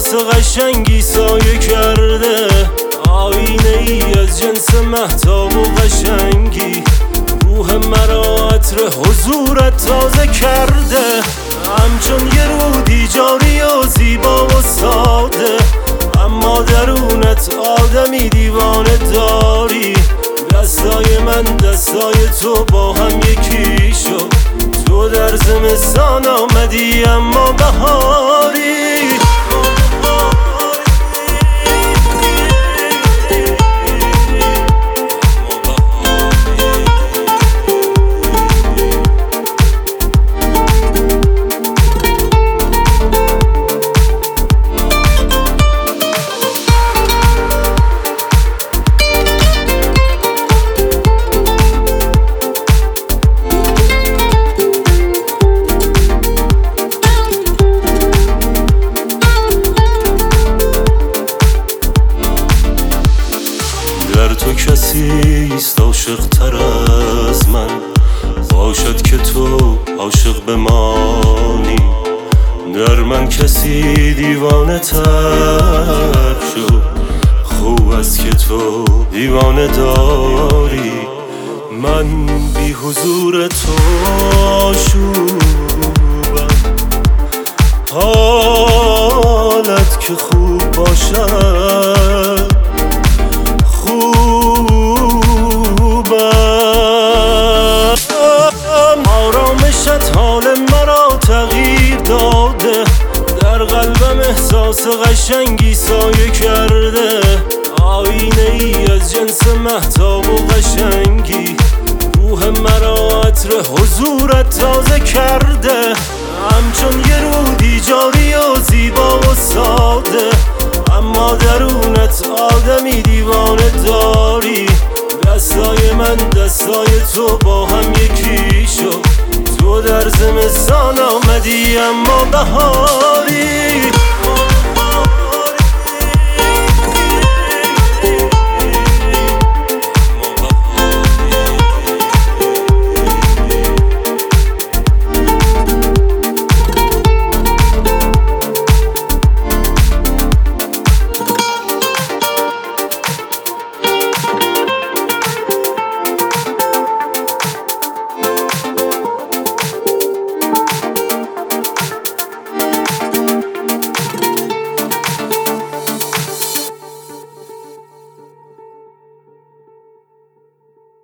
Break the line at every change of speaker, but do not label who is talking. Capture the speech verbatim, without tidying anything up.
احساس قشنگی سایه کرده، آینه ای از جنس مهتاب و قشنگی، روح مرا عطر حضورت تازه کرده. همچون یه رودی جاری و زیبا و ساده، اما درونت آدمی دیوانه داری. دستای من دستای تو با هم یکی شد، تو در زمستان آمدی اما بهاری. در تو کسی است عاشق تر از من، باشد که تو عاشق بمانی. در من کسی دیوانه تر شد، خوب است که تو دیوانه داری. من بی حضور تو آشوبم، حالت که خوب باشد آرامشت حال مرا تغییر داده، در قلبم احساس قشنگی سایه کرده، آینه ای از جنس مهتاب و قشنگی، روح مرا عطر حضورت تازه کرده. همچون یه رودی جاری و زیبا و ساده، اما درونت آدمی دیوانه داری. دستای من دستای تو با هم یکی شد، تو در زمستان آمدی اما بهاری.